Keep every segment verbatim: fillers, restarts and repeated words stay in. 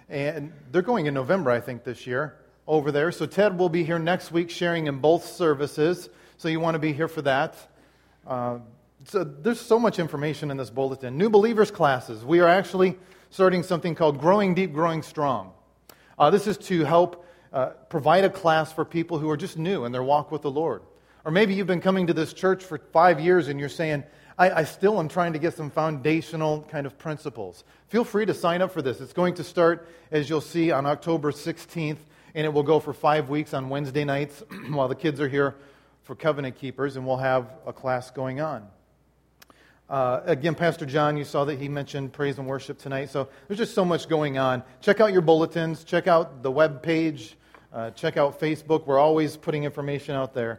And they're going in November, I think, this year over there. So Ted will be here next week sharing in both services. So you want to be here for that. Uh, so there's so much information in this bulletin. New believers classes. We are actually starting something called Growing Deep, Growing Strong. Uh, this is to help uh, provide a class for people who are just new in their walk with the Lord. Or maybe you've been coming to this church for five years and you're saying, I, I still am trying to get some foundational kind of principles. Feel free to sign up for this. It's going to start, as you'll see, on October sixteenth, and it will go for five weeks on Wednesday nights while the kids are here for Covenant Keepers, and we'll have a class going on. Uh, again, Pastor John, you saw that he mentioned praise and worship tonight, so there's just so much going on. Check out your bulletins, check out the web page, uh, check out Facebook. We're always putting information out there.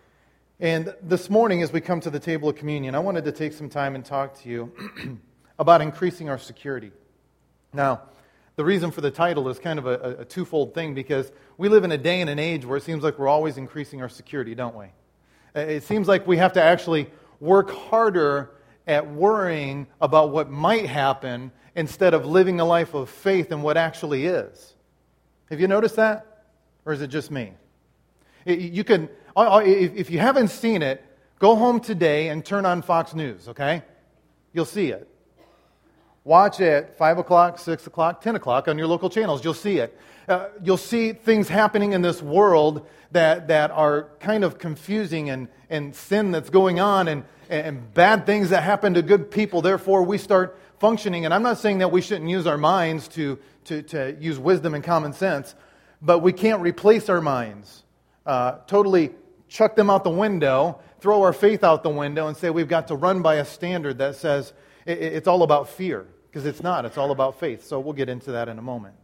And this morning, as we come to the table of communion, I wanted to take some time and talk to you about increasing our security. Now, the reason for the title is kind of a, a twofold thing, because we live in a day and an age where it seems like we're always increasing our security, don't we? It seems like we have to actually work harder at worrying about what might happen instead of living a life of faith in what actually is. Have you noticed that? Or is it just me? You can, if you haven't seen it, go home today and turn on Fox News, okay? You'll see it. Watch at five o'clock, six o'clock, ten o'clock on your local channels. You'll see it. Uh, you'll see things happening in this world that, that are kind of confusing, and, and sin that's going on, and, and bad things that happen to good people. Therefore, we start functioning. And I'm not saying that we shouldn't use our minds to, to, to use wisdom and common sense, but we can't replace our minds. Uh, totally chuck them out the window, throw our faith out the window, and say we've got to run by a standard that says it, it's all about fear. Because it's not. It's all about faith. So we'll get into that in a moment.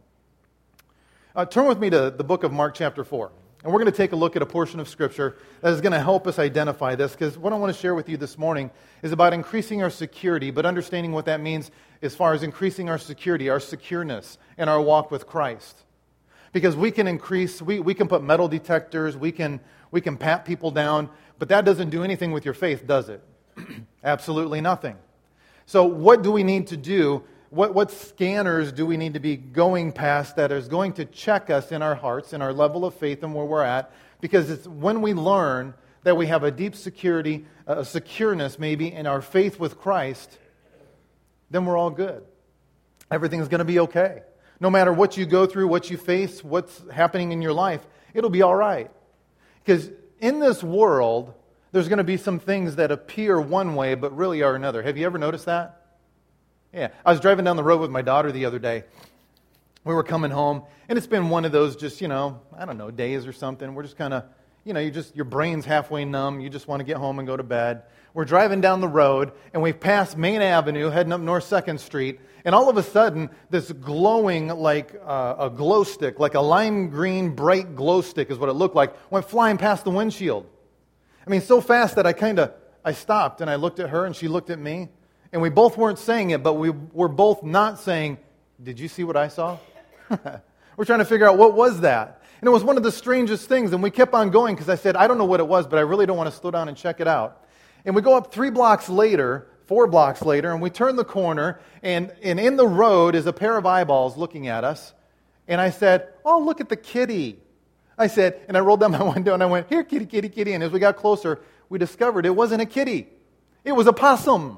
Uh, turn with me to the book of Mark chapter four. And we're going to take a look at a portion of Scripture that is going to help us identify this. Because what I want to share with you this morning is about increasing our security, but understanding what that means as far as increasing our security, our secureness, and our walk with Christ. Because we can increase, we, we can put metal detectors, we can, we can pat people down, but that doesn't do anything with your faith, does it? Absolutely nothing. So what do we need to do? What, what scanners do we need to be going past that is going to check us in our hearts, in our level of faith and where we're at? Because it's when we learn that we have a deep security, a secureness maybe in our faith with Christ, then we're all good. Everything's going to be okay. No matter what you go through, what you face, what's happening in your life, it'll be all right. Because in this world, there's going to be some things that appear one way but really are another. Have you ever noticed that? Yeah. I was driving down the road with my daughter the other day. We were coming home, and it's been one of those just, you know, I don't know, days or something. We're just kind of, you know, you just your brain's halfway numb. You just want to get home and go to bed. We're driving down the road, and we've passed Main Avenue, heading up North second Street, and all of a sudden, this glowing, like uh, a glow stick, like a lime green, bright glow stick is what it looked like, went flying past the windshield. I mean, so fast that I kind of, I stopped and I looked at her and she looked at me. And we both weren't saying it, but we were both not saying, did you see what I saw? We're trying to figure out what was that. And it was one of the strangest things. And we kept on going because I said, I don't know what it was, but I really don't want to slow down and check it out. And we go up three blocks later, four blocks later, and we turn the corner, and, and in the road is a pair of eyeballs looking at us. And I said, oh, look at the kitty. I said, and I rolled down my window and I went, here, kitty, kitty, kitty. And as we got closer, we discovered it wasn't a kitty. It was a possum.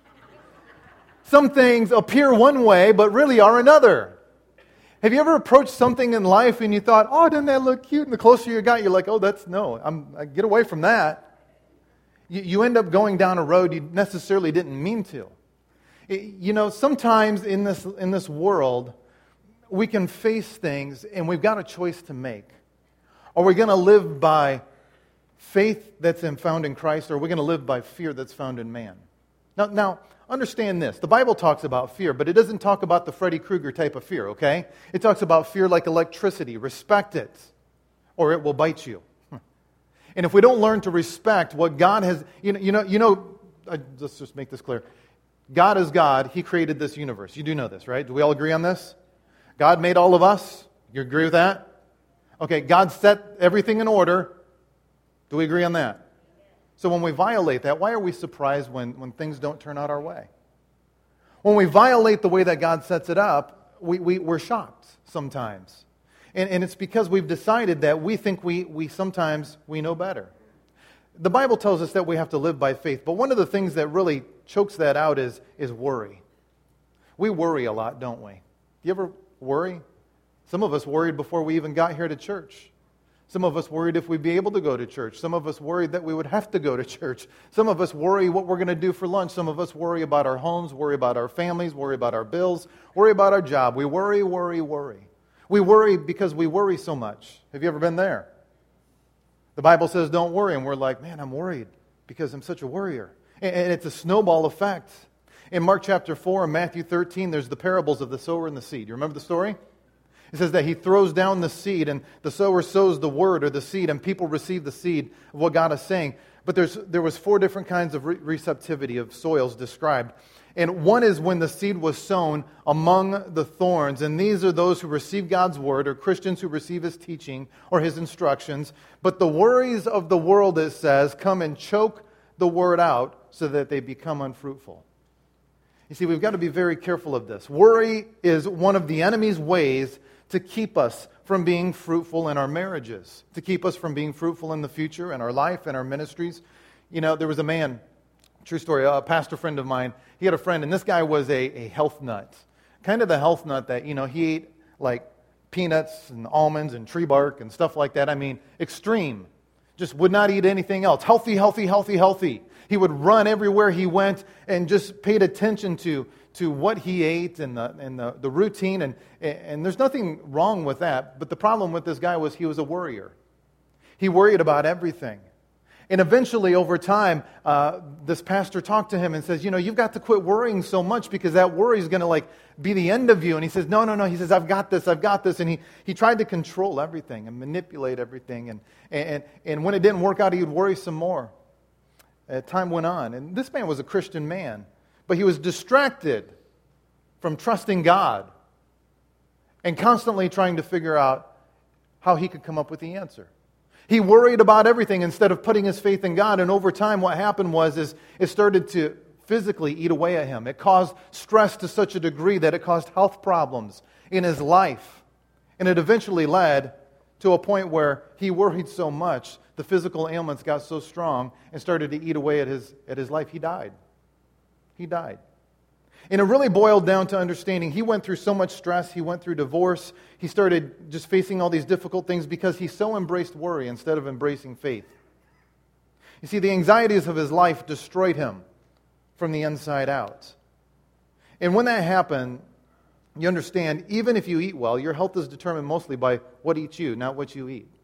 Some things appear one way, but really are another. Have you ever approached something in life and you thought, oh, doesn't that look cute? And the closer you got, you're like, oh, that's, no, I'm, I get away from that. You, you end up going down a road you necessarily didn't mean to. It, you know, sometimes in this in this world, we can face things and we've got a choice to make. Are we going to live by faith that's found in Christ, or are we going to live by fear that's found in man? Now, now, understand this. The Bible talks about fear, but it doesn't talk about the Freddy Krueger type of fear, okay? It talks about fear like electricity. Respect it, or it will bite you. And if we don't learn to respect what God has, you know, you know, you know uh, let's just make this clear. God is God. He created this universe. You do know this, right? Do we all agree on this? God made all of us. You agree with that? Okay, God set everything in order. Do we agree on that? So when we violate that, why are we surprised when, when things don't turn out our way? When we violate the way that God sets it up, we, we, we're shocked sometimes. And, and it's because we've decided that we think we, we sometimes we know better. The Bible tells us that we have to live by faith, but one of the things that really chokes that out is, is worry. We worry a lot, don't we? You ever worry? Some of us worried before we even got here to church. Some of us worried if we'd be able to go to church. Some of us worried that we would have to go to church. Some of us worry what we're going to do for lunch. Some of us worry about our homes, worry about our families, worry about our bills, worry about our job. We worry, worry, worry. We worry because we worry so much. Have you ever been there? The Bible says don't worry, and we're like, man, I'm worried because I'm such a worrier. And it's a snowball effect. In Mark chapter four and Matthew thirteen, there's the parables of the sower and the seed. You remember the story? It says that he throws down the seed, and the sower sows the word or the seed, and people receive the seed of what God is saying. But there's there was four different kinds of re- receptivity of soils described. And one is when the seed was sown among the thorns. And these are those who receive God's word, or Christians who receive His teaching or His instructions. But the worries of the world, it says, come and choke the word out so that they become unfruitful. You see, we've got to be very careful of this. Worry is one of the enemy's ways to keep us from being fruitful in our marriages, to keep us from being fruitful in the future, in our life, in our ministries. You know, there was a man, true story, a pastor friend of mine, he had a friend, and this guy was a, a health nut. Kind of the health nut that, you know, he ate like peanuts and almonds and tree bark and stuff like that. I mean, extreme. Just would not eat anything else. Healthy, healthy, healthy, healthy. He would run everywhere he went and just paid attention to to what he ate and the and the, the routine, and, and there's nothing wrong with that. But the problem with this guy was he was a worrier. He worried about everything. And eventually, over time, uh, this pastor talked to him and says, you know, you've got to quit worrying so much because that worry is going to like be the end of you. And he says, no, no, no. He says, I've got this, I've got this. And he, he tried to control everything and manipulate everything. And, and, and when it didn't work out, he would worry some more. Uh, time went on. And this man was a Christian man. But he was distracted from trusting God and constantly trying to figure out how he could come up with the answer. He worried about everything instead of putting his faith in God. And over time, what happened was is it started to physically eat away at him. It caused stress to such a degree that it caused health problems in his life. And it eventually led to a point where he worried so much, the physical ailments got so strong and started to eat away at his, at his life. He died. He died. And it really boiled down to understanding he went through so much stress. He went through divorce. He started just facing all these difficult things because he so embraced worry instead of embracing faith. You see, the anxieties of his life destroyed him from the inside out. And when that happened, you understand, even if you eat well, your health is determined mostly by what eats you, not what you eat.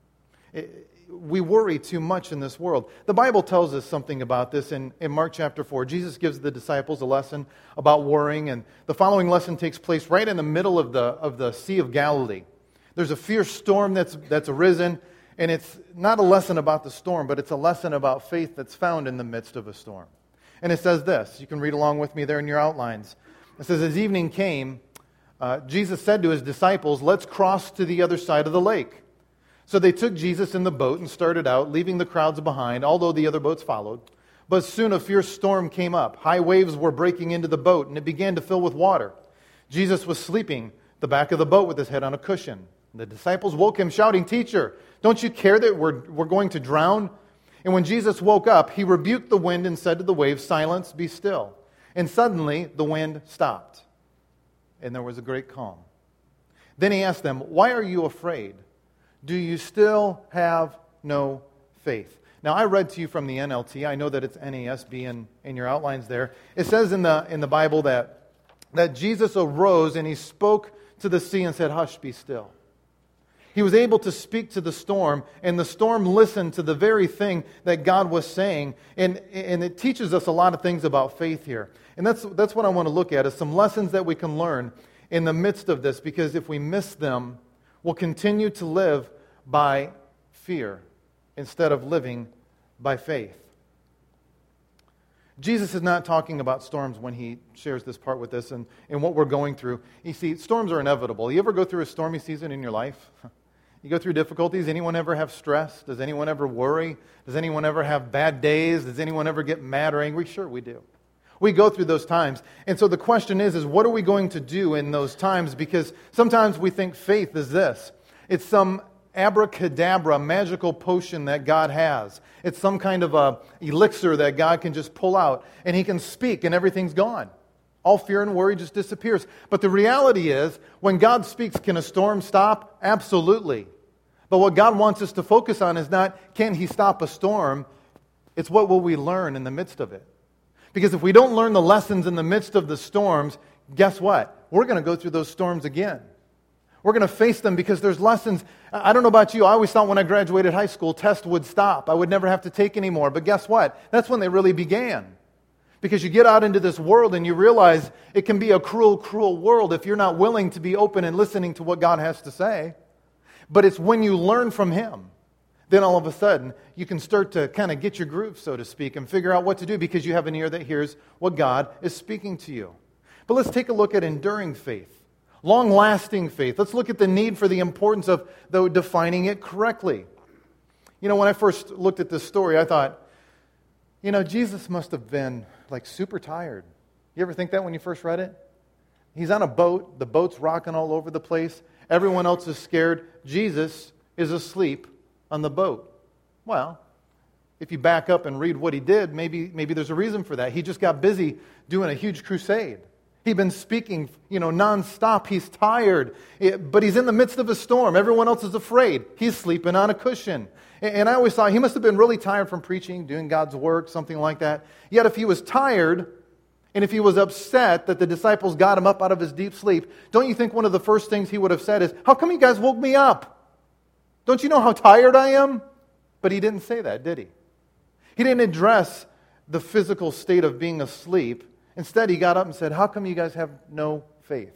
It, We worry too much in this world. The Bible tells us something about this in, in Mark chapter four. Jesus gives the disciples a lesson about worrying, and the following lesson takes place right in the middle of the, of the Sea of Galilee. There's a fierce storm that's, that's arisen, and it's not a lesson about the storm, but it's a lesson about faith that's found in the midst of a storm. And it says this. You can read along with me there in your outlines. It says, as evening came, uh, Jesus said to his disciples, let's cross to the other side of the lake. So they took Jesus in the boat and started out, leaving the crowds behind, although the other boats followed. But soon a fierce storm came up. High waves were breaking into the boat, and it began to fill with water. Jesus was sleeping the back of the boat with his head on a cushion. The disciples woke him, shouting, Teacher, don't you care that we're, we're going to drown? And when Jesus woke up, he rebuked the wind and said to the waves, Silence, be still. And suddenly the wind stopped, and there was a great calm. Then he asked them, Why are you afraid? Do you still have no faith? Now, I read to you from the N L T. I know that it's N A S B in, in your outlines there. It says in the in the Bible that, that Jesus arose and he spoke to the sea and said, Hush, be still. He was able to speak to the storm, and the storm listened to the very thing that God was saying. And, and it teaches us a lot of things about faith here. And that's, that's what I want to look at, is some lessons that we can learn in the midst of this, because if we miss them, we'll continue to live by fear instead of living by faith. Jesus is not talking about storms when he shares this part with us and, and what we're going through. You see, storms are inevitable. You ever go through a stormy season in your life? You go through difficulties. Anyone ever have stress? Does anyone ever worry? Does anyone ever have bad days? Does anyone ever get mad or angry? Sure, we do. We go through those times. And so the question is, is what are we going to do in those times? Because sometimes we think faith is this. It's some abracadabra, magical potion that God has. It's some kind of a elixir that God can just pull out, and He can speak, and everything's gone. All fear and worry just disappears. But the reality is, when God speaks, can a storm stop? Absolutely. But what God wants us to focus on is not, can He stop a storm? It's what will we learn in the midst of it. Because if we don't learn the lessons in the midst of the storms, guess what? We're going to go through those storms again. We're going to face them because there's lessons. I don't know about you. I always thought when I graduated high school, tests would stop. I would never have to take any more. But guess what? That's when they really began. Because you get out into this world and you realize it can be a cruel, cruel world if you're not willing to be open and listening to what God has to say. But it's when you learn from Him, then all of a sudden you can start to kind of get your groove, so to speak, and figure out what to do because you have an ear that hears what God is speaking to you. But let's take a look at enduring faith. Long-lasting faith. Let's look at the need for the importance of, though, defining it correctly. You know, when I first looked at this story, I thought, you know, Jesus must have been, like, super tired. You ever think that when you first read it? He's on a boat. The boat's rocking all over the place. Everyone else is scared. Jesus is asleep on the boat. Well, if you back up and read what He did, maybe, maybe there's a reason for that. He just got busy doing a huge crusade. He'd been speaking, you know, nonstop. He's tired, but he's in the midst of a storm. Everyone else is afraid. He's sleeping on a cushion. And I always thought he must have been really tired from preaching, doing God's work, something like that. Yet if he was tired, and if he was upset that the disciples got him up out of his deep sleep, don't you think one of the first things he would have said is, how come you guys woke me up? Don't you know how tired I am? But he didn't say that, did he? He didn't address the physical state of being asleep. Instead, he got up and said, how come you guys have no faith?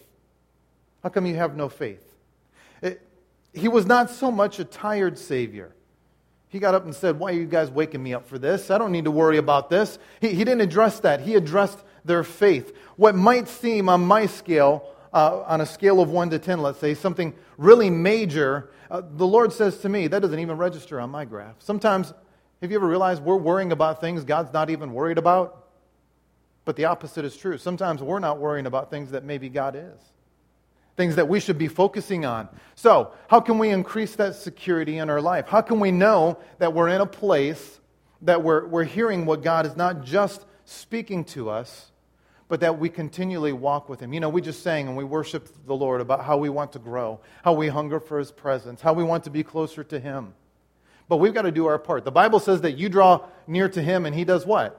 How come you have no faith? It, he was not so much a tired Savior. He got up and said, why are you guys waking me up for this? I don't need to worry about this. He, he didn't address that. He addressed their faith. What might seem on my scale, uh, on a scale of one to ten, let's say, something really major, uh, the Lord says to me, that doesn't even register on my graph. Sometimes, have you ever realized we're worrying about things God's not even worried about? But the opposite is true. Sometimes we're not worrying about things that maybe God is. Things that we should be focusing on. So, how can we increase that security in our life? How can we know that we're in a place that we're, we're hearing what God is not just speaking to us, but that we continually walk with Him? You know, we just sang and we worshiped the Lord about how we want to grow, how we hunger for His presence, how we want to be closer to Him. But we've got to do our part. The Bible says that you draw near to Him and He does what?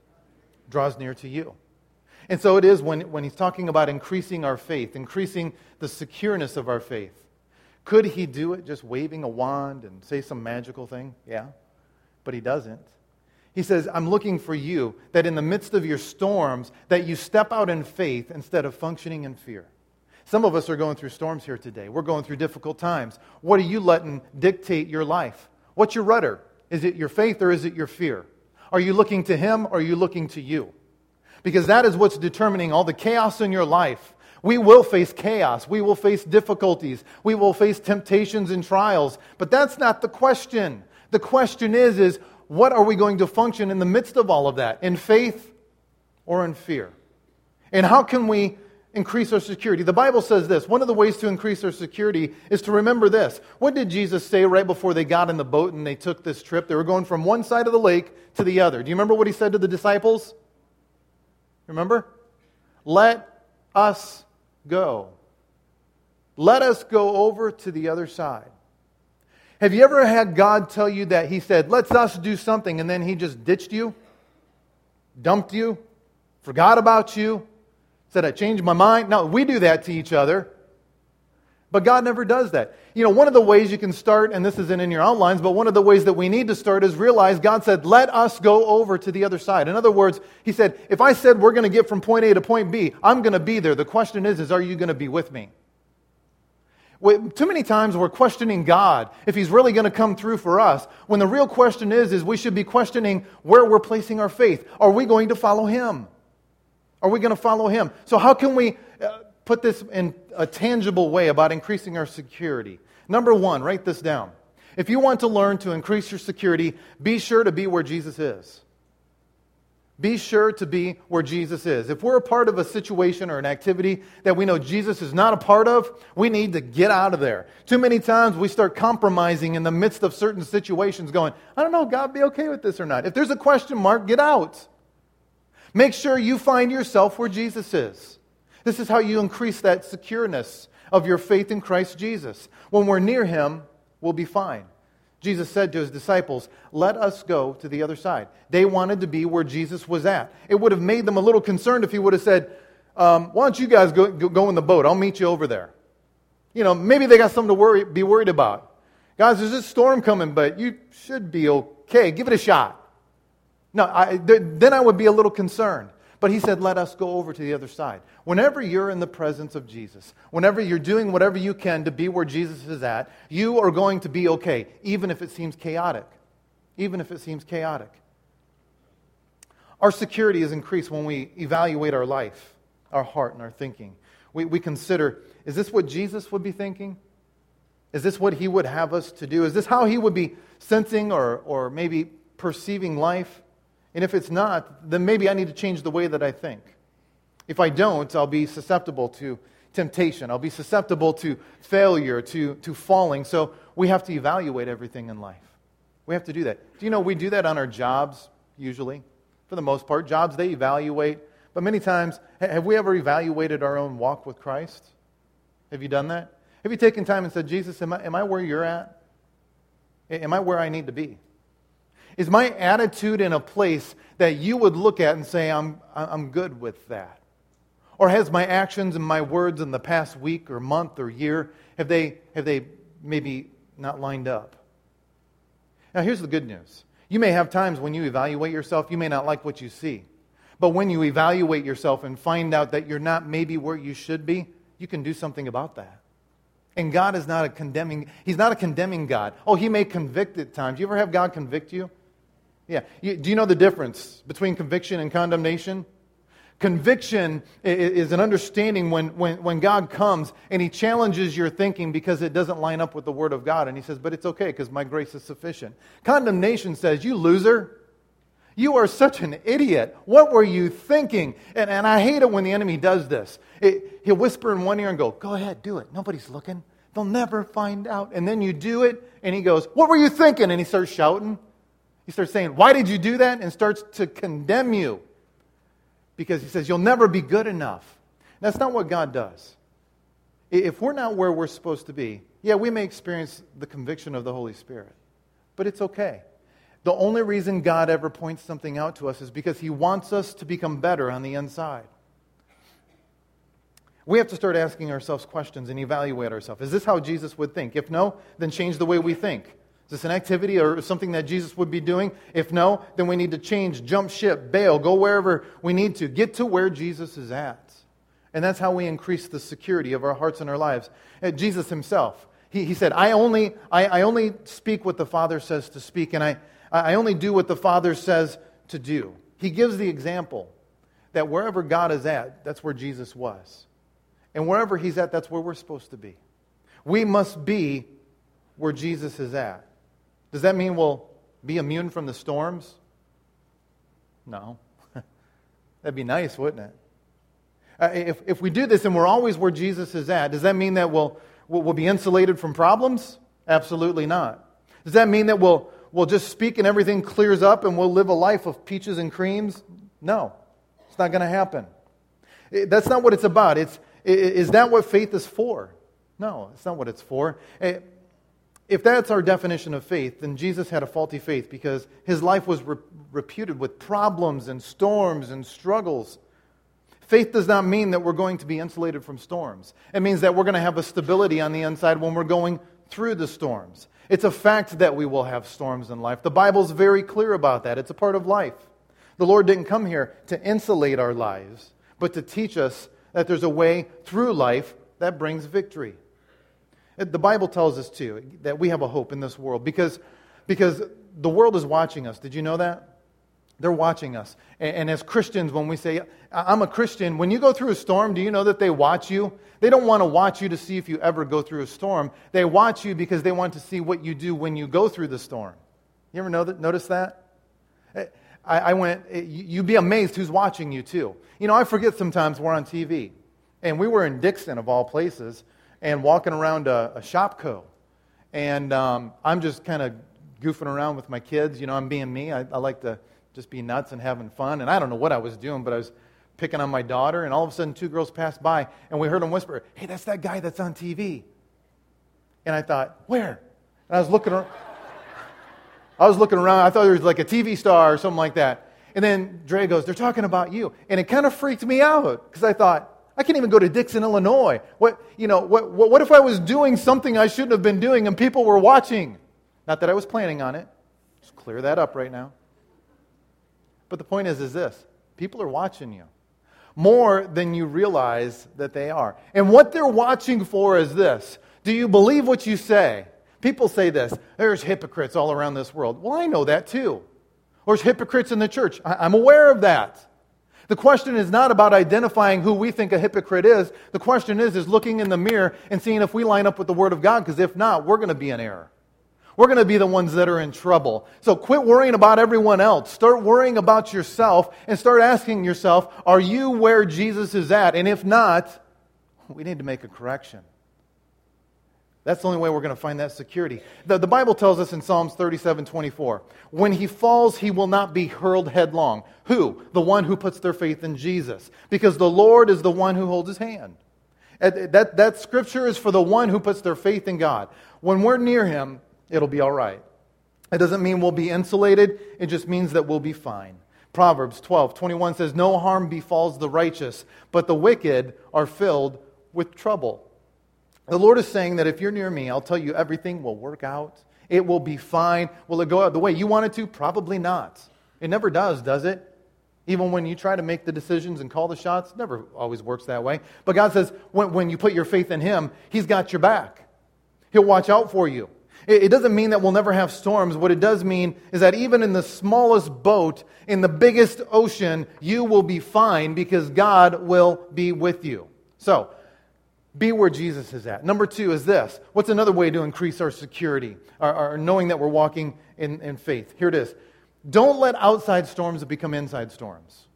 Draws near to you. And so it is when, when he's talking about increasing our faith, increasing the secureness of our faith. Could He do it just waving a wand and say some magical thing? Yeah, but He doesn't. He says, I'm looking for you, that in the midst of your storms, that you step out in faith instead of functioning in fear. Some of us are going through storms here today. We're going through difficult times. What are you letting dictate your life? What's your rudder? Is it your faith or is it your fear? Are you looking to Him or are you looking to you? Because that is what's determining all the chaos in your life. We will face chaos. We will face difficulties. We will face temptations and trials. But that's not the question. The question is, is what are we going to function in the midst of all of that? In faith or in fear? And how can we increase our security? The Bible says this. One of the ways to increase our security is to remember this. What did Jesus say right before they got in the boat and they took this trip? They were going from one side of the lake to the other. Do you remember what He said to the disciples? Remember? Let us go. Let us go over to the other side. Have you ever had God tell you that He said, let us do something, and then He just ditched you? Dumped you? Forgot about you? Said, I changed my mind? No, we do that to each other. But God never does that. You know, one of the ways you can start, and this isn't in your outlines, but one of the ways that we need to start is realize God said, let us go over to the other side. In other words, He said, if I said we're going to get from point A to point B, I'm going to be there. The question is, is are you going to be with me? Too many times we're questioning God if He's really going to come through for us, when the real question is, is we should be questioning where we're placing our faith. Are we going to follow Him? Are we going to follow Him? So how can we uh, put this in a tangible way about increasing our security? Number one, write this down. If you want to learn to increase your security, be sure to be where Jesus is. Be sure to be where Jesus is. If we're a part of a situation or an activity that we know Jesus is not a part of, we need to get out of there. Too many times we start compromising in the midst of certain situations going, I don't know, God be okay with this or not. If there's a question mark, get out. Make sure you find yourself where Jesus is. This is how you increase that secureness of your faith in Christ Jesus. When we're near Him, we'll be fine. Jesus said to His disciples, let us go to the other side. They wanted to be where Jesus was at. It would have made them a little concerned if He would have said, um, why don't you guys go, go in the boat? I'll meet you over there. You know, maybe they got something to worry, be worried about. Guys, there's this storm coming, but you should be okay. Give it a shot. No, I, th- then I would be a little concerned. But He said, let us go over to the other side. Whenever you're in the presence of Jesus, whenever you're doing whatever you can to be where Jesus is at, you are going to be okay, even if it seems chaotic. Even if it seems chaotic. Our security is increased when we evaluate our life, our heart, and our thinking. We, we consider, is this what Jesus would be thinking? Is this what He would have us to do? Is this how He would be sensing or, or maybe perceiving life? And if it's not, then maybe I need to change the way that I think. If I don't, I'll be susceptible to temptation. I'll be susceptible to failure, to, to falling. So we have to evaluate everything in life. We have to do that. Do you know we do that on our jobs, usually? For the most part, jobs, they evaluate. But many times, have we ever evaluated our own walk with Christ? Have you done that? Have you taken time and said, Jesus, am I, am I where you're at? Am I where I need to be? Is my attitude in a place that you would look at and say, I'm, I'm good with that? Or has my actions and my words in the past week or month or year, have they, have they maybe not lined up? Now here's the good news. You may have times when you evaluate yourself, you may not like what you see. But when you evaluate yourself and find out that you're not maybe where you should be, you can do something about that. And God is not a condemning, He's not a condemning God. Oh, He may convict at times. You ever have God convict you? Yeah. You, do you know the difference between conviction and condemnation? Conviction is an understanding when, when, when God comes and He challenges your thinking because it doesn't line up with the Word of God. And He says, but it's okay because my grace is sufficient. Condemnation says, you loser. You are such an idiot. What were you thinking? And, and I hate it when the enemy does this. It, he'll whisper in one ear and go, go ahead, do it. Nobody's looking. They'll never find out. And then you do it and he goes, what were you thinking? And he starts shouting. He starts saying, why did you do that? And starts to condemn you. Because he says, you'll never be good enough. That's not what God does. If we're not where we're supposed to be, yeah, we may experience the conviction of the Holy Spirit. But it's okay. The only reason God ever points something out to us is because He wants us to become better on the inside. We have to start asking ourselves questions and evaluate ourselves. Is this how Jesus would think? If no, then change the way we think. Is this an activity or something that Jesus would be doing? If no, then we need to change, jump ship, bail, go wherever we need to. Get to where Jesus is at. And that's how we increase the security of our hearts and our lives. And Jesus Himself, He, he said, I only, I, I only speak what the Father says to speak, and I, I only do what the Father says to do. He gives the example that wherever God is at, that's where Jesus was. And wherever He's at, that's where we're supposed to be. We must be where Jesus is at. Does that mean we'll be immune from the storms? No. That'd be nice, wouldn't it? Uh, if, if we do this and we're always where Jesus is at, does that mean that we'll, we'll, we'll be insulated from problems? Absolutely not. Does that mean that we'll, we'll just speak and everything clears up and we'll live a life of peaches and creams? No. It's not going to happen. It, that's not what it's about. It's, it, is that what faith is for? No, it's not what it's for. It, If that's our definition of faith, then Jesus had a faulty faith because His life was re- reputed with problems and storms and struggles. Faith does not mean that we're going to be insulated from storms. It means that we're going to have a stability on the inside when we're going through the storms. It's a fact that we will have storms in life. The Bible's very clear about that. It's a part of life. The Lord didn't come here to insulate our lives, but to teach us that there's a way through life that brings victory. The Bible tells us, too, that we have a hope in this world because, because the world is watching us. Did you know that? They're watching us. And, and as Christians, when we say, I'm a Christian, when you go through a storm, do you know that they watch you? They don't want to watch you to see if you ever go through a storm. They watch you because they want to see what you do when you go through the storm. You ever know that, notice that? I, I went, you'd be amazed who's watching you too. You know, I forget sometimes we're on T V. And we were in Dixon, of all places, and walking around a, a Shopko. And um, I'm just kind of goofing around with my kids. You know, I'm being me. I, I like to just be nuts and having fun. And I don't know what I was doing, but I was picking on my daughter. And all of a sudden, two girls passed by, and we heard them whisper, "Hey, that's that guy that's on T V." And I thought, where? And I was looking around. I was looking around. I thought there was like a T V star or something like that. And then Dre goes, "They're talking about you." And it kind of freaked me out because I thought, I can't even go to Dixon, Illinois. What, you know, what, what, what if I was doing something I shouldn't have been doing and people were watching? Not that I was planning on it. Just clear that up right now. But the point is, is this. People are watching you more than you realize that they are. And what they're watching for is this. Do you believe what you say? People say this. There's hypocrites all around this world. Well, I know that too. Or there's hypocrites in the church. I, I'm aware of that. The question is not about identifying who we think a hypocrite is. The question is, is looking in the mirror and seeing if we line up with the Word of God, because if not, we're going to be in error. We're going to be the ones that are in trouble. So quit worrying about everyone else. Start worrying about yourself and start asking yourself, are you where Jesus is at? And if not, we need to make a correction. That's the only way we're going to find that security. The, the Bible tells us in Psalms thirty-seven twenty-four, when he falls, he will not be hurled headlong. Who? The one who puts their faith in Jesus. Because the Lord is the one who holds his hand. That, that scripture is for the one who puts their faith in God. When we're near him, it'll be all right. It doesn't mean we'll be insulated. It just means that we'll be fine. Proverbs twelve twenty-one says, no harm befalls the righteous, but the wicked are filled with trouble. The Lord is saying that if you're near me, I'll tell you everything will work out. It will be fine. Will it go out the way you want it to? Probably not. It never does, does it? Even when you try to make the decisions and call the shots, it never always works that way. But God says when, when you put your faith in him, he's got your back. He'll watch out for you. It, it doesn't mean that we'll never have storms. What it does mean is that even in the smallest boat, in the biggest ocean, you will be fine because God will be with you. So, be where Jesus is at. Number two is this. What's another way to increase our security, our, our knowing that we're walking in, in faith? Here it is. Don't let outside storms become inside storms.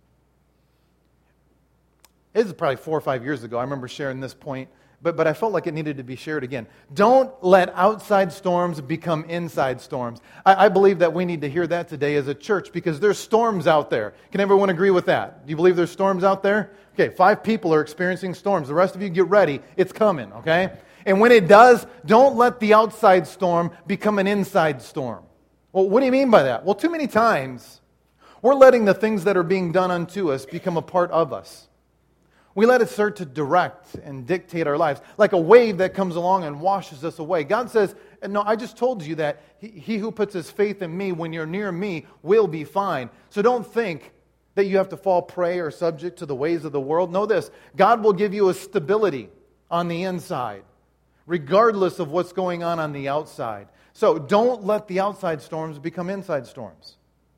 This is probably four or five years ago. I remember sharing this point, but, but I felt like it needed to be shared again. Don't let outside storms become inside storms. I, I believe that we need to hear that today as a church because there's storms out there. Can everyone agree with that? Do you believe there's storms out there? Okay, five people are experiencing storms. The rest of you get ready. It's coming, okay? And when it does, don't let the outside storm become an inside storm. Well, what do you mean by that? Well, too many times, we're letting the things that are being done unto us become a part of us. We let it start to direct and dictate our lives, like a wave that comes along and washes us away. God says, no, I just told you that he, he who puts his faith in me, when you're near me, will be fine. So don't think that you have to fall prey or subject to the ways of the world. Know this, God will give you a stability on the inside, regardless of what's going on on the outside. So don't let the outside storms become inside storms.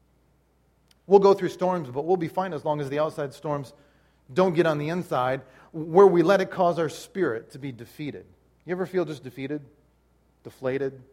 We'll go through storms, but we'll be fine as long as the outside storms don't get on the inside, where we let it cause our spirit to be defeated. You ever feel just defeated? Deflated?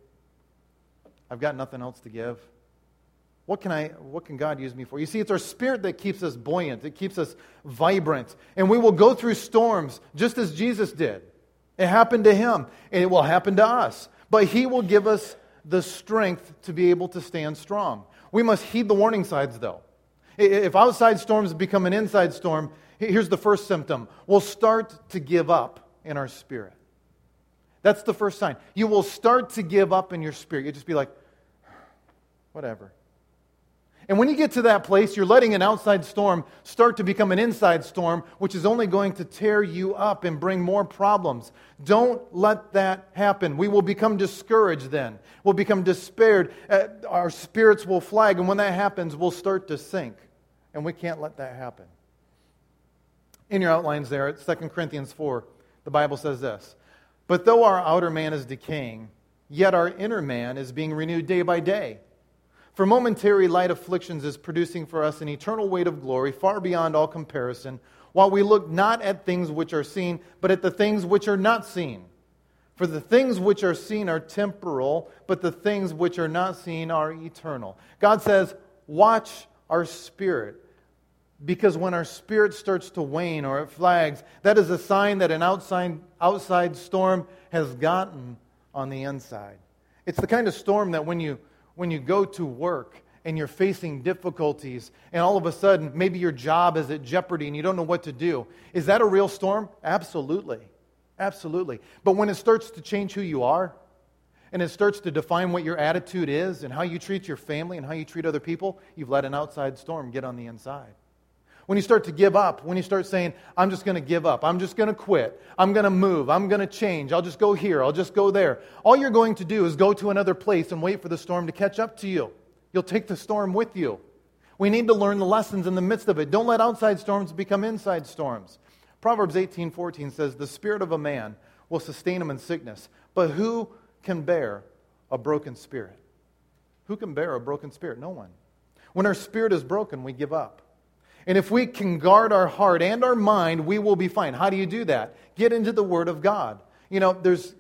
I've got nothing else to give. What can I? What can God use me for? You see, it's our spirit that keeps us buoyant. It keeps us vibrant. And we will go through storms just as Jesus did. It happened to him, and it will happen to us. But he will give us the strength to be able to stand strong. We must heed the warning signs, though. If outside storms become an inside storm, here's the first symptom. We'll start to give up in our spirit. That's the first sign. You will start to give up in your spirit. You'll just be like, whatever. And when you get to that place, you're letting an outside storm start to become an inside storm, which is only going to tear you up and bring more problems. Don't let that happen. We will become discouraged then. We'll become despaired. Uh, our spirits will flag, and when that happens, we'll start to sink. And we can't let that happen. In your outlines there, at Second Corinthians four, the Bible says this, but though our outer man is decaying, yet our inner man is being renewed day by day. For momentary light afflictions is producing for us an eternal weight of glory far beyond all comparison, while we look not at things which are seen, but at the things which are not seen. For the things which are seen are temporal, but the things which are not seen are eternal. God says, watch our spirit. Because when our spirit starts to wane or it flags, that is a sign that an outside, outside storm has gotten on the inside. It's the kind of storm that when you, when you go to work and you're facing difficulties and all of a sudden maybe your job is at jeopardy and you don't know what to do. Is that a real storm? Absolutely. Absolutely. But when it starts to change who you are and it starts to define what your attitude is and how you treat your family and how you treat other people, you've let an outside storm get on the inside. When you start to give up, when you start saying, I'm just going to give up, I'm just going to quit, I'm going to move, I'm going to change, I'll just go here, I'll just go there. All you're going to do is go to another place and wait for the storm to catch up to you. You'll take the storm with you. We need to learn the lessons in the midst of it. Don't let outside storms become inside storms. Proverbs eighteen fourteen says, the spirit of a man will sustain him in sickness, but who can bear a broken spirit? Who can bear a broken spirit? No one. When our spirit is broken, we give up. And if we can guard our heart and our mind, we will be fine. How do you do that? Get into the Word of God. You know, there's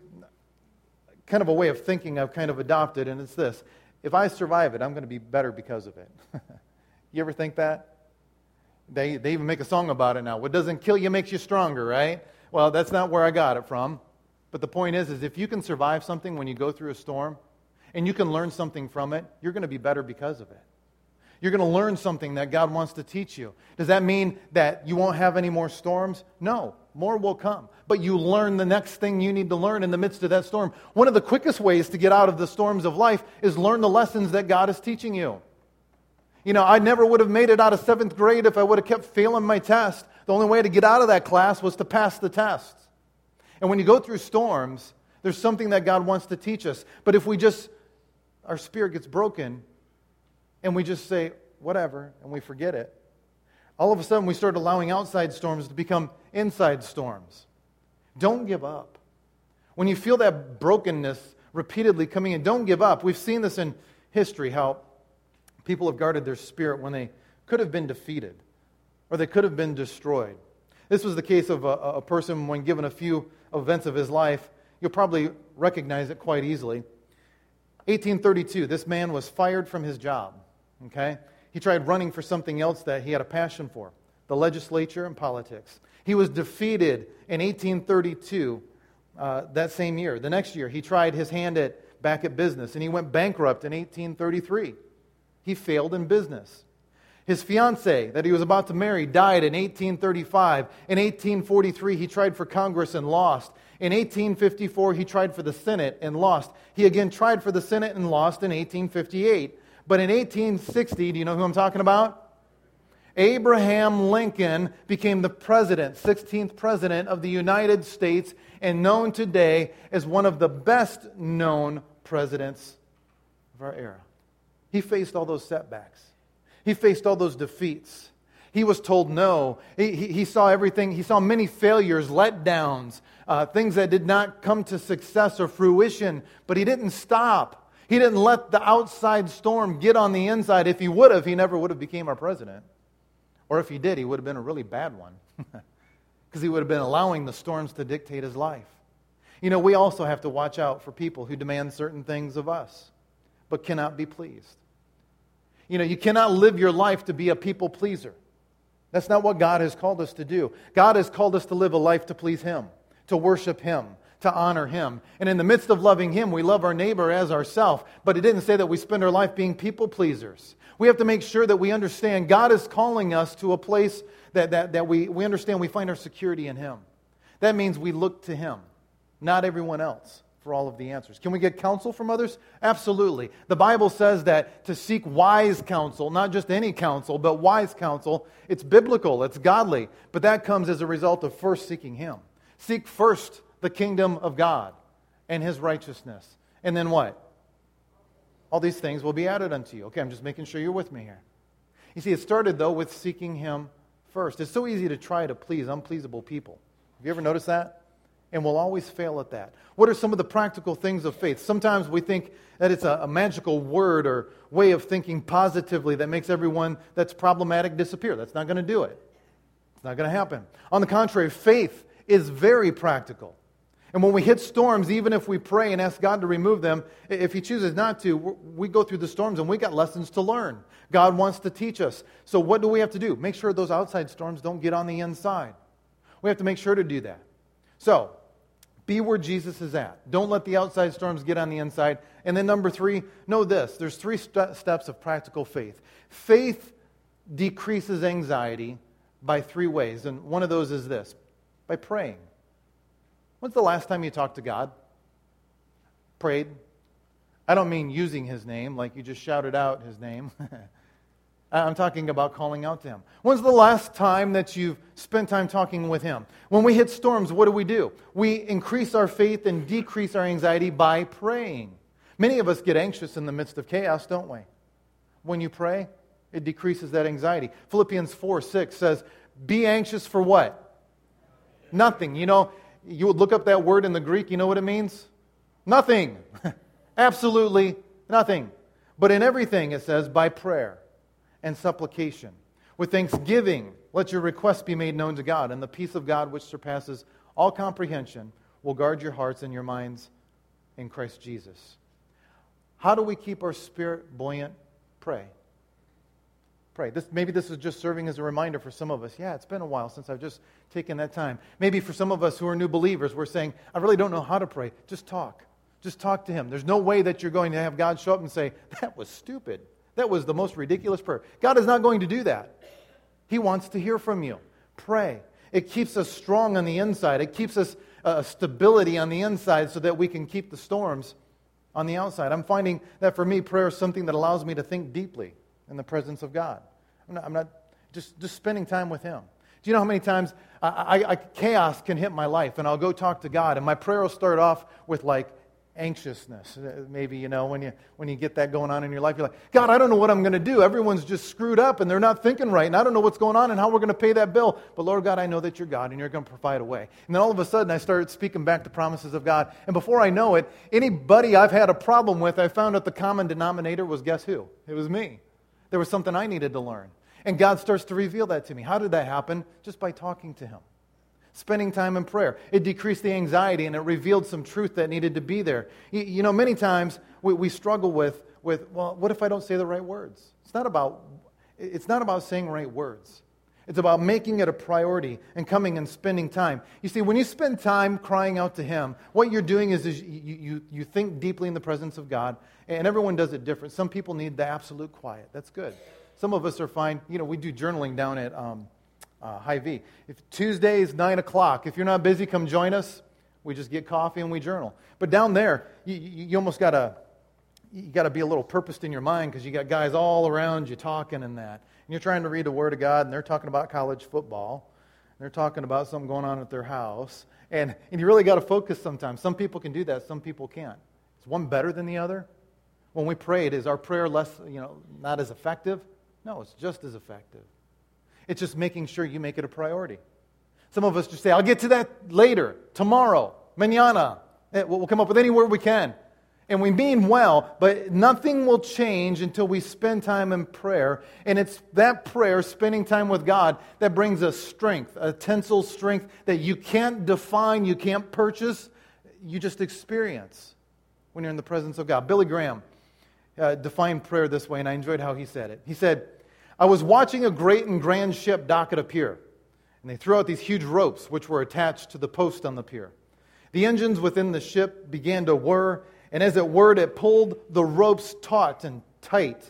kind of a way of thinking I've kind of adopted, and it's this. If I survive it, I'm going to be better because of it. You ever think that? They, they even make a song about it now. What doesn't kill you makes you stronger, right? Well, that's not where I got it from. But the point is, is if you can survive something when you go through a storm, and you can learn something from it, you're going to be better because of it. You're going to learn something that God wants to teach you. Does that mean that you won't have any more storms? No, more will come. But you learn the next thing you need to learn in the midst of that storm. One of the quickest ways to get out of the storms of life is learn the lessons that God is teaching you. You know, I never would have made it out of seventh grade if I would have kept failing my test. The only way to get out of that class was to pass the test. And when you go through storms, there's something that God wants to teach us. But if we just, our spirit gets broken, and we just say, whatever, and we forget it, all of a sudden we start allowing outside storms to become inside storms. Don't give up. When you feel that brokenness repeatedly coming in, don't give up. We've seen this in history, how people have guarded their spirit when they could have been defeated or they could have been destroyed. This was the case of a, a person when given a few events of his life. You'll probably recognize it quite easily. eighteen thirty-two, this man was fired from his job. Okay? He tried running for something else that he had a passion for, the legislature and politics. He was defeated in eighteen thirty-two, uh, that same year. The next year, he tried his hand at back at business, and he went bankrupt in eighteen thirty-three. He failed in business. His fiancée that he was about to marry died in eighteen thirty-five. In eighteen forty-three, he tried for Congress and lost. In eighteen fifty-four, he tried for the Senate and lost. He again tried for the Senate and lost in eighteen fifty-eight. But in eighteen sixty, do you know who I'm talking about? Abraham Lincoln became the president, sixteenth president of the United States, and known today as one of the best known presidents of our era. He faced all those setbacks. He faced all those defeats. He was told no. He, he, he saw everything. He saw many failures, letdowns, uh, things that did not come to success or fruition, but he didn't stop. He didn't let the outside storm get on the inside. If he would have, he never would have became our president. Or if he did, he would have been a really bad one. Because he would have been allowing the storms to dictate his life. You know, we also have to watch out for people who demand certain things of us, but cannot be pleased. You know, you cannot live your life to be a people pleaser. That's not what God has called us to do. God has called us to live a life to please Him, to worship Him, to honor Him. And in the midst of loving Him, we love our neighbor as ourselves. But it didn't say that we spend our life being people pleasers. We have to make sure that we understand God is calling us to a place that, that, that we, we understand we find our security in Him. That means we look to Him, not everyone else, for all of the answers. Can we get counsel from others? Absolutely. The Bible says that to seek wise counsel, not just any counsel, but wise counsel, it's biblical, it's godly. But that comes as a result of first seeking Him. Seek first the kingdom of God and His righteousness. And then what? All these things will be added unto you. Okay, I'm just making sure you're with me here. You see, it started, though, with seeking Him first. It's so easy to try to please unpleasable people. Have you ever noticed that? And we'll always fail at that. What are some of the practical things of faith? Sometimes we think that it's a, a magical word or way of thinking positively that makes everyone that's problematic disappear. That's not going to do it. It's not going to happen. On the contrary, faith is very practical. And when we hit storms, even if we pray and ask God to remove them, if He chooses not to, we go through the storms and we got lessons to learn. God wants to teach us. So what do we have to do? Make sure those outside storms don't get on the inside. We have to make sure to do that. So, be where Jesus is at. Don't let the outside storms get on the inside. And then number three, know this. There's three st- steps of practical faith. Faith decreases anxiety by three ways. And one of those is this, by praying. When's the last time you talked to God? Prayed? I don't mean using His name, like you just shouted out His name. I'm talking about calling out to Him. When's the last time that you've spent time talking with Him? When we hit storms, what do we do? We increase our faith and decrease our anxiety by praying. Many of us get anxious in the midst of chaos, don't we? When you pray, it decreases that anxiety. Philippians four six says, be anxious for what? Nothing. You know, you would look up that word in the Greek, you know what it means? Nothing. Absolutely nothing. But in everything, it says, by prayer and supplication. With thanksgiving, let your requests be made known to God, and the peace of God, which surpasses all comprehension, will guard your hearts and your minds in Christ Jesus. How do we keep our spirit buoyant? Pray. Pray. This, maybe this is just serving as a reminder for some of us. Yeah, it's been a while since I've just taken that time. Maybe for some of us who are new believers, we're saying, I really don't know how to pray. Just talk. Just talk to Him. There's no way that you're going to have God show up and say, that was stupid. That was the most ridiculous prayer. God is not going to do that. He wants to hear from you. Pray. It keeps us strong on the inside. It keeps us uh, stability on the inside so that we can keep the storms on the outside. I'm finding that for me, prayer is something that allows me to think deeply in the presence of God. I'm not, I'm not just, just spending time with Him. Do you know how many times I, I, I, chaos can hit my life, and I'll go talk to God, and my prayer will start off with like anxiousness. Maybe, you know, when you when you get that going on in your life, you're like, God, I don't know what I'm going to do. Everyone's just screwed up, and they're not thinking right, and I don't know what's going on and how we're going to pay that bill. But Lord God, I know that you're God, and you're going to provide a way. And then all of a sudden, I started speaking back the promises of God, and before I know it, anybody I've had a problem with, I found out the common denominator was, guess who? It was me. There was something I needed to learn. And God starts to reveal that to me. How did that happen? Just by talking to Him. Spending time in prayer. It decreased the anxiety, and it revealed some truth that needed to be there. You, you know, many times we, we struggle with, with, well, what if I don't say the right words? It's not about, it's not about saying right words. It's about making it a priority and coming and spending time. You see, when you spend time crying out to Him, what you're doing is, is you, you, you think deeply in the presence of God, and everyone does it different. Some people need the absolute quiet. That's good. Some of us are fine. You know, we do journaling down at um, uh, Hy-Vee. If Tuesday is nine o'clock, if you're not busy, come join us. We just get coffee and we journal. But down there, you, you, you almost got to you got to be a little purposed in your mind because you got guys all around you talking and that. And you're trying to read the Word of God, and they're talking about college football. And they're talking about something going on at their house. And, and you really got to focus sometimes. Some people can do that. Some people can't. Is one better than the other? When we prayed, is our prayer less, you know, not as effective? No, it's just as effective. It's just making sure you make it a priority. Some of us just say, I'll get to that later, tomorrow, mañana. We'll come up with any word we can. And we mean well, but nothing will change until we spend time in prayer. And it's that prayer, spending time with God, that brings us strength, a tensile strength that you can't define, you can't purchase, you just experience when you're in the presence of God. Billy Graham uh, defined prayer this way, and I enjoyed how he said it. He said, I was watching a great and grand ship dock at a pier, and they threw out these huge ropes which were attached to the post on the pier. The engines within the ship began to whir, and as it whirred, it pulled the ropes taut and tight.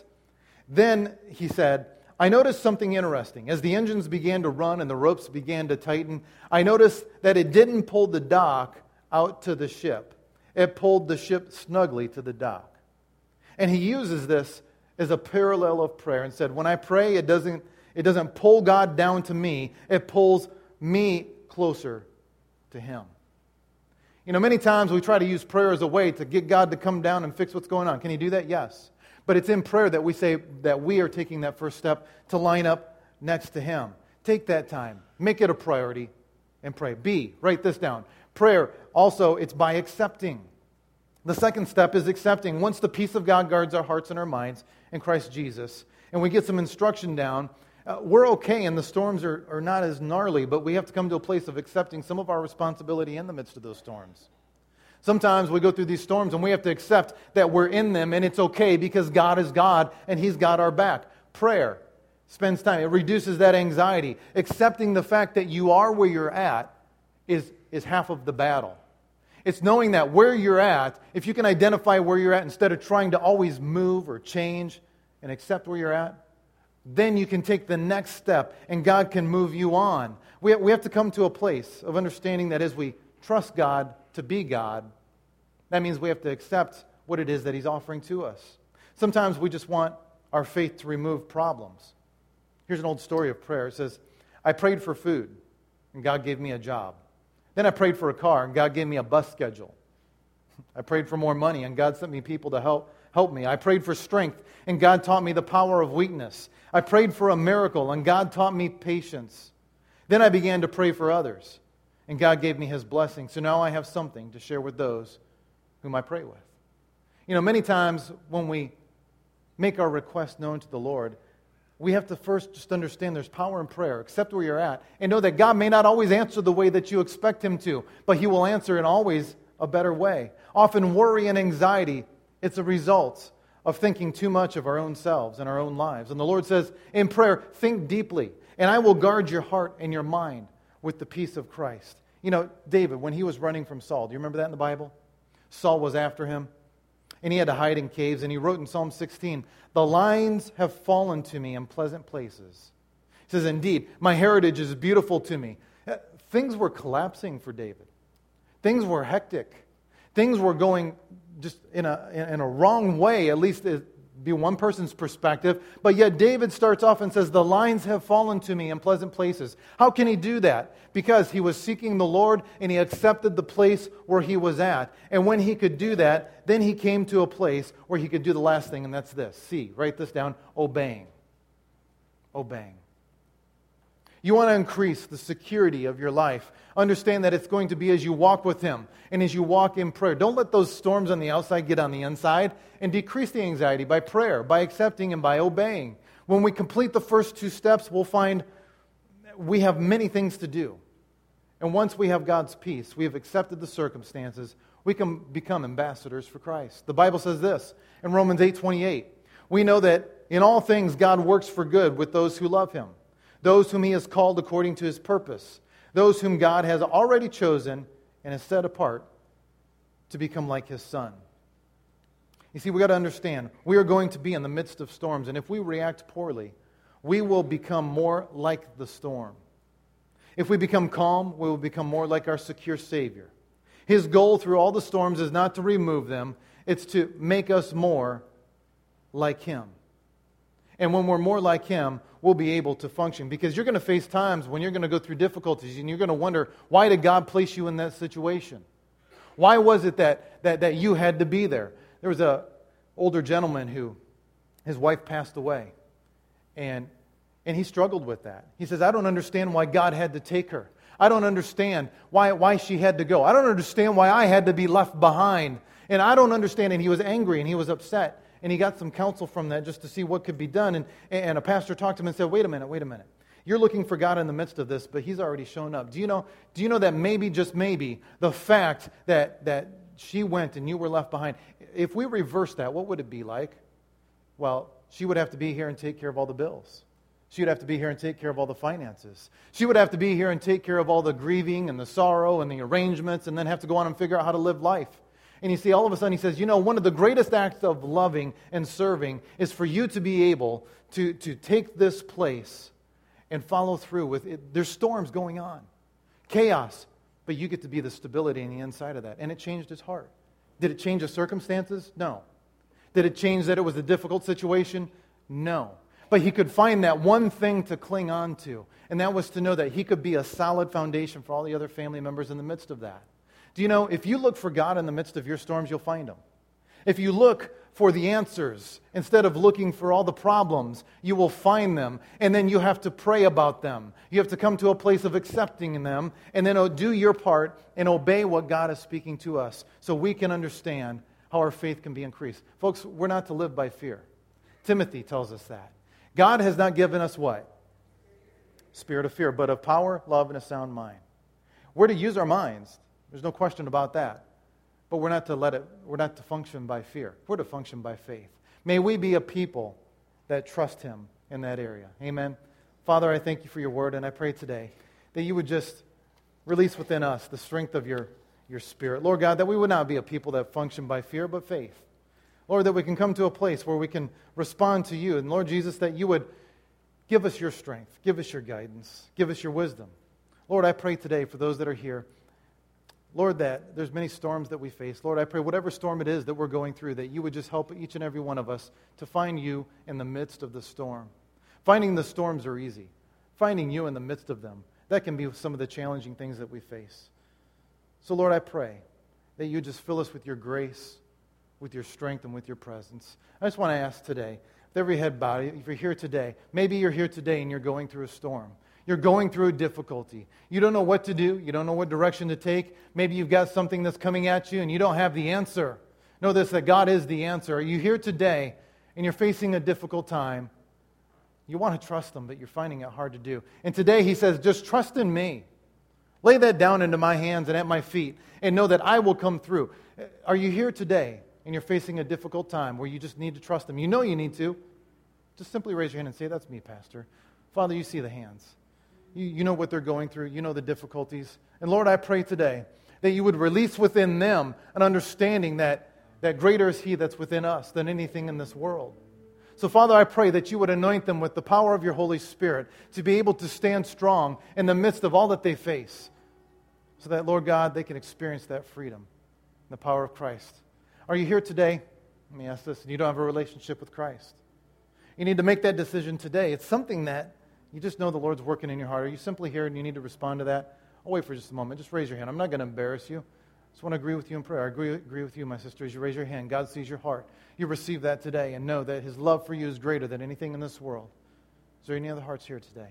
Then, he said, I noticed something interesting. As the engines began to run and the ropes began to tighten, I noticed that it didn't pull the dock out to the ship. It pulled the ship snugly to the dock. And he uses this as a parallel of prayer and said, when I pray, it doesn't, it doesn't pull God down to me. It pulls me closer to Him. You know, many times we try to use prayer as a way to get God to come down and fix what's going on. Can He do that? Yes. But it's in prayer that we say that we are taking that first step to line up next to Him. Take that time. Make it a priority and pray. B, write this down. Prayer, also, it's by accepting. The second step is accepting. Once the peace of God guards our hearts and our minds in Christ Jesus, and we get some instruction down, Uh, we're okay, and the storms are, are not as gnarly, but we have to come to a place of accepting some of our responsibility in the midst of those storms. Sometimes we go through these storms and we have to accept that we're in them and it's okay because God is God and He's got our back. Prayer spends time. It reduces that anxiety. Accepting the fact that you are where you're at is, is half of the battle. It's knowing that where you're at, if you can identify where you're at instead of trying to always move or change and accept where you're at, then you can take the next step and God can move you on. We we have to come to a place of understanding that as we trust God to be God, that means we have to accept what it is that He's offering to us. Sometimes we just want our faith to remove problems. Here's an old story of prayer. It says, I prayed for food, and God gave me a job. Then I prayed for a car, and God gave me a bus schedule. I prayed for more money, and God sent me people to help, help me. I prayed for strength, and God taught me the power of weakness. I prayed for a miracle, and God taught me patience. Then I began to pray for others, and God gave me His blessing. So now I have something to share with those whom I pray with. You know, many times when we make our request known to the Lord, we have to first just understand there's power in prayer. Accept where you're at and know that God may not always answer the way that you expect Him to, but He will answer in always a better way. Often worry and anxiety, it's a result of thinking too much of our own selves and our own lives. And the Lord says, in prayer, think deeply, and I will guard your heart and your mind with the peace of Christ. You know, David, when he was running from Saul, do you remember that in the Bible? Saul was after him, and he had to hide in caves, and he wrote in Psalm sixteen, the lines have fallen to me in pleasant places. He says, indeed, my heritage is beautiful to me. Things were collapsing for David. Things were hectic. Things were going just in a, in a wrong way, at least it'd be one person's perspective. But yet David starts off and says, the lines have fallen to me in pleasant places. How can he do that? Because he was seeking the Lord and he accepted the place where he was at. And when he could do that, then he came to a place where he could do the last thing, and that's this. See, write this down, obeying. Obeying. You want to increase the security of your life. Understand that it's going to be as you walk with Him and as you walk in prayer. Don't let those storms on the outside get on the inside, and decrease the anxiety by prayer, by accepting and by obeying. When we complete the first two steps, we'll find we have many things to do. And once we have God's peace, we have accepted the circumstances, we can become ambassadors for Christ. The Bible says this in Romans eight twenty-eight. We know that in all things God works for good with those who love Him, those whom He has called according to His purpose, those whom God has already chosen and has set apart to become like His Son. You see, we've got to understand, we are going to be in the midst of storms, and if we react poorly, we will become more like the storm. If we become calm, we will become more like our secure Savior. His goal through all the storms is not to remove them, it's to make us more like Him. And when we're more like Him, we'll be able to function. Because you're going to face times when you're going to go through difficulties and you're going to wonder, why did God place you in that situation? Why was it that, that, that you had to be there? There was an older gentleman who, his wife passed away. And, and he struggled with that. He says, I don't understand why God had to take her. I don't understand why, why she had to go. I don't understand why I had to be left behind. And I don't understand. And he was angry and he was upset. And he got some counsel from that just to see what could be done. And, and a pastor talked to him and said, wait a minute, wait a minute. You're looking for God in the midst of this, but He's already shown up. Do you know, do you know that maybe, just maybe, the fact that, that she went and you were left behind, if we reverse that, what would it be like? Well, she would have to be here and take care of all the bills. She would have to be here and take care of all the finances. She would have to be here and take care of all the grieving and the sorrow and the arrangements, and then have to go on and figure out how to live life. And you see, all of a sudden he says, you know, one of the greatest acts of loving and serving is for you to be able to, to take this place and follow through with it. There's storms going on, chaos, but you get to be the stability on the inside of that. And it changed his heart. Did it change the circumstances? No. Did it change that it was a difficult situation? No. But he could find that one thing to cling on to, and that was to know that he could be a solid foundation for all the other family members in the midst of that. Do you know, if you look for God in the midst of your storms, you'll find Him. If you look for the answers instead of looking for all the problems, you will find them. And then you have to pray about them. You have to come to a place of accepting them, and then do your part and obey what God is speaking to us so we can understand how our faith can be increased. Folks, we're not to live by fear. Timothy tells us that. God has not given us what? spirit of fear, but of power, love, and a sound mind. We're to use our minds. There's no question about that. But we're not to let it, we're not to function by fear. We're to function by faith. May we be a people that trust Him in that area. Amen. Father, I thank You for Your word, and I pray today that You would just release within us the strength of Your, your Spirit. Lord God, that we would not be a people that function by fear, but faith. Lord, that we can come to a place where we can respond to You. And Lord Jesus, that You would give us Your strength, give us Your guidance, give us Your wisdom. Lord, I pray today for those that are here, Lord, that there's many storms that we face. Lord, I pray whatever storm it is that we're going through, that You would just help each and every one of us to find You in the midst of the storm. Finding the storms are easy. Finding You in the midst of them, that can be some of the challenging things that we face. So Lord, I pray that You just fill us with Your grace, with Your strength, and with Your presence. I just want to ask today, with every head bowed, if you're here today, maybe you're here today and you're going through a storm. You're going through a difficulty. You don't know what to do. You don't know what direction to take. Maybe you've got something that's coming at you and you don't have the answer. Know this, that God is the answer. Are you here today and you're facing a difficult time? You want to trust Him, but you're finding it hard to do. And today He says, just trust in Me. Lay that down into My hands and at My feet and know that I will come through. Are you here today and you're facing a difficult time where you just need to trust Him? You know you need to. Just simply raise your hand and say, that's me, Pastor. Father, You see the hands. You, you know what they're going through. You know the difficulties. And Lord, I pray today that You would release within them an understanding that, that greater is He that's within us than anything in this world. So Father, I pray that You would anoint them with the power of Your Holy Spirit to be able to stand strong in the midst of all that they face. So that, Lord God, they can experience that freedom, the power of Christ. Are you here today? Let me ask this. You don't have a relationship with Christ. You need to make that decision today. It's something that you just know the Lord's working in your heart. Are you simply here and you need to respond to that? I'll wait for just a moment. Just raise your hand. I'm not going to embarrass you. I just want to agree with you in prayer. I agree, agree with you, my sister, as you raise your hand. God sees your heart. You receive that today and know that His love for you is greater than anything in this world. Is there any other hearts here today?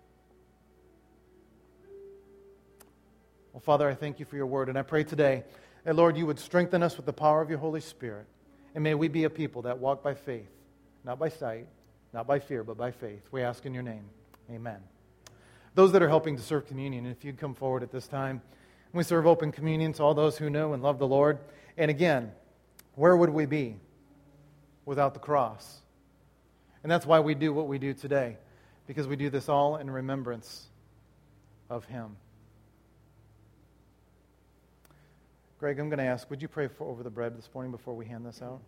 Well, Father, I thank You for Your word, and I pray today that, Lord, You would strengthen us with the power of Your Holy Spirit, and may we be a people that walk by faith, not by sight, not by fear, but by faith. We ask in Your name. Amen. Those that are helping to serve communion, if you'd come forward at this time. We serve open communion to all those who know and love the Lord. And again, where would we be without the cross? And that's why we do what we do today, because we do this all in remembrance of Him. Greg, I'm going to ask, would you pray for over the bread this morning before we hand this out?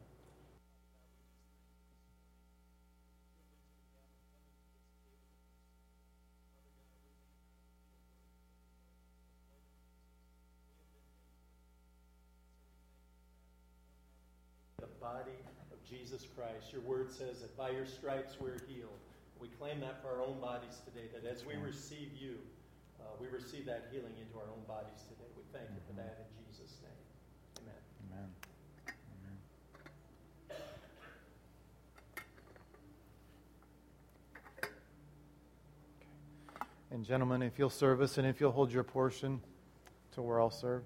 Body of Jesus Christ. Your word says that by Your stripes we're healed. We claim that for our own bodies today, that as we receive You, uh, we receive that healing into our own bodies today. We thank You for that in Jesus' name. Amen. Amen. Okay. And gentlemen, if you'll serve us and if you'll hold your portion till we're all served.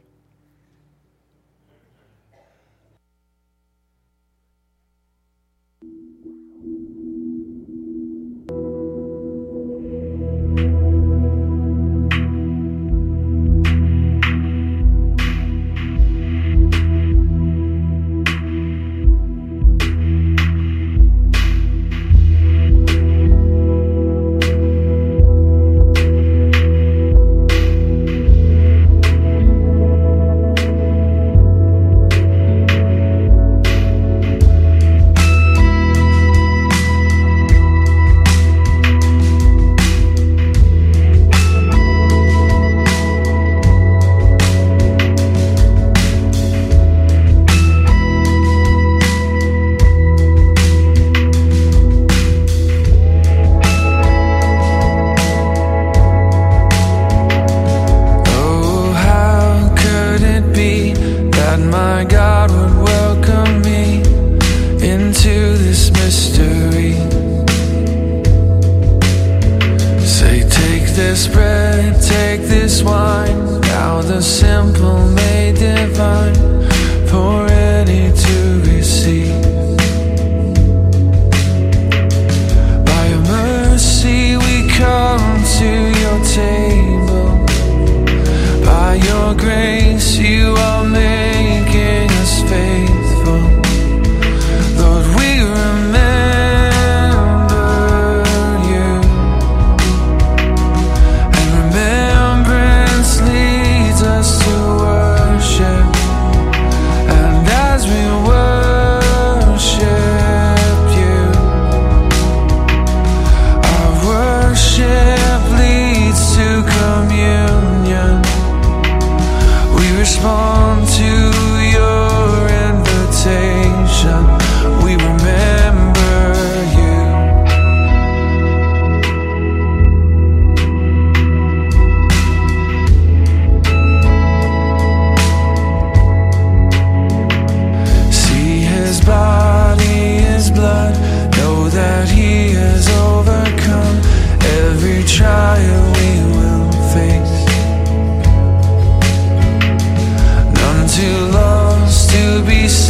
this bread, take this wine, now the simple made divine, for ready to receive. By your mercy we come to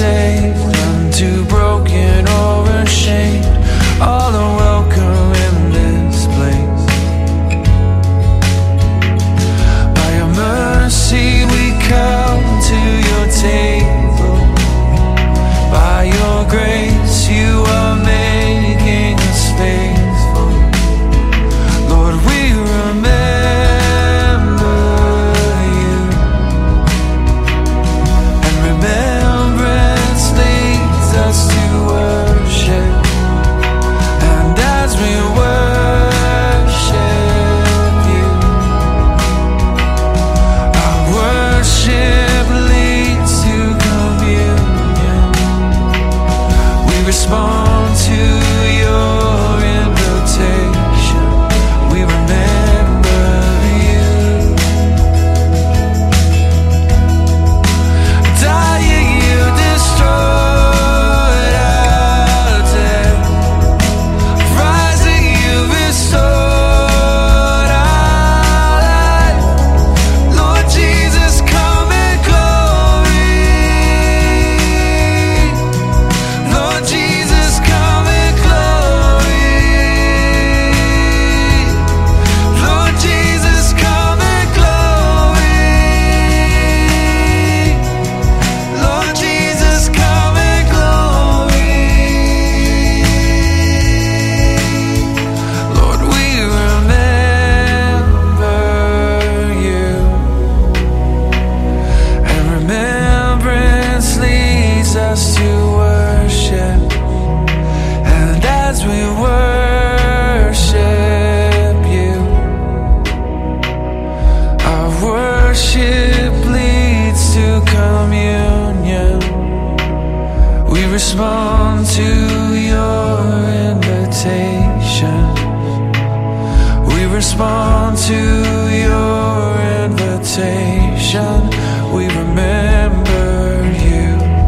saved, none too broken or ashamed. All are welcome in this place. By your mercy we come to your table. By your grace you are making us faithful. Lord, we remember you, and remembrance leads us to worship. And as we worship you, our worship leads to communion. We respond to your invitation. We remember you. Dying, you destroyed our death. Rising, you restored our life. Lord Jesus, come in glory. Lord Jesus, come in glory. Lord Jesus, come in glory. Lord Jesus, come in glory. Lord, we remember you, and remembrance leads us to worship. And as we worship you, our worship leads to communion. We respond to your invitation. We respond to your invitation. We remember you.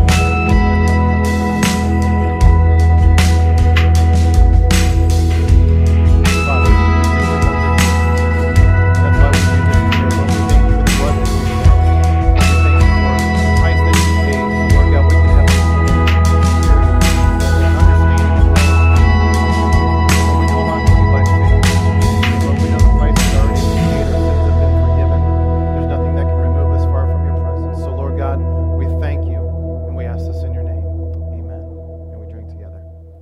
Father, we remember you. That's why we do this here. Lord, we thank you for the blood that you shed. We thank you for the price that you paid. So, Lord God, we can have a spirit, an understanding of that. Lord, we hold on to you by faith. Lord, we know the price is already paid. Our sins have been forgiven. There's nothing that can remove us far from your presence. So, Lord God, we thank you, and we ask this in your name. Amen. And we drink together.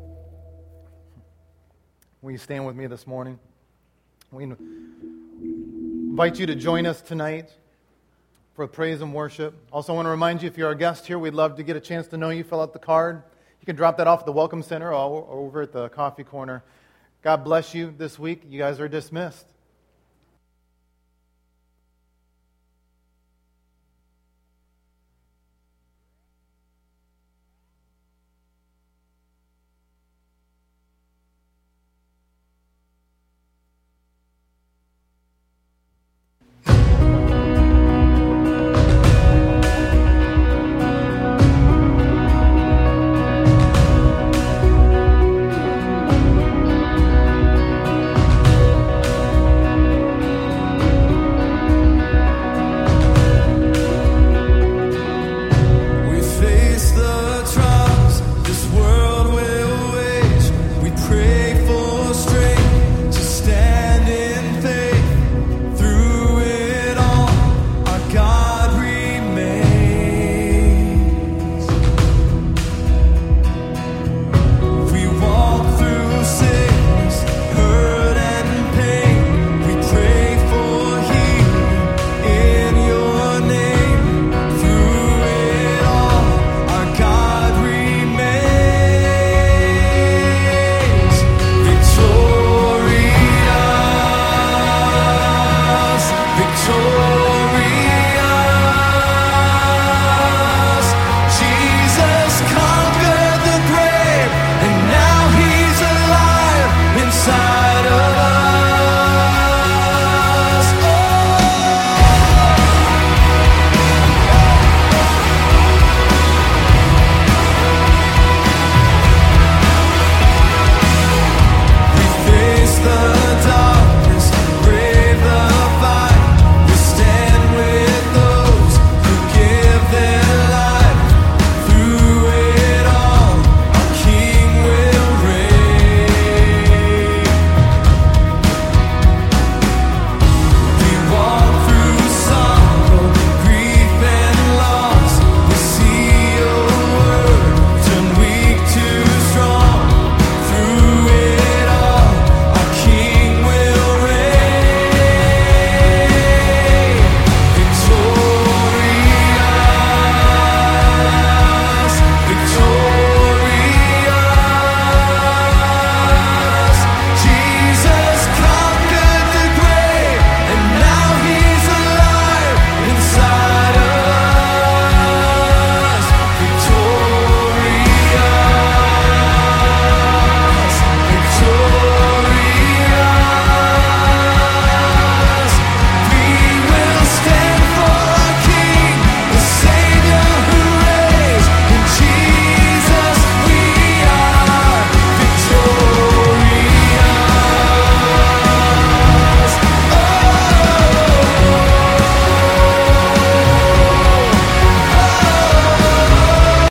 Will you stand with me this morning? We invite you to join us tonight for praise and worship. Also, I want to remind you, if you're a guest here, we'd love to get a chance to know you. Fill out the card. You can drop that off at the Welcome Center or over at the coffee corner. God bless you this week. You guys are dismissed.